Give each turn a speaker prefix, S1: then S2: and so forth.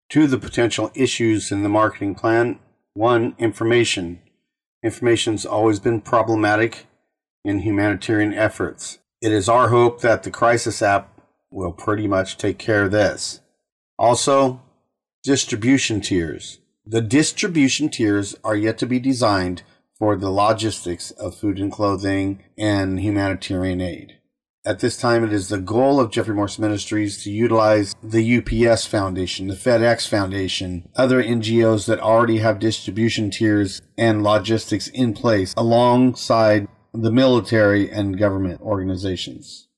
S1: Two of the potential issues in the marketing plan. One, information. Information's always been problematic in humanitarian efforts. It is our hope that the Crisis app will pretty much take care of this. Also, distribution tiers. The distribution tiers are yet to be designed for the logistics of food and clothing and humanitarian aid. At this time, it is the goal of Jeffrey Morse Ministries to utilize the UPS Foundation, the FedEx Foundation, other NGOs that already have distribution tiers and logistics in place alongside the military and government organizations.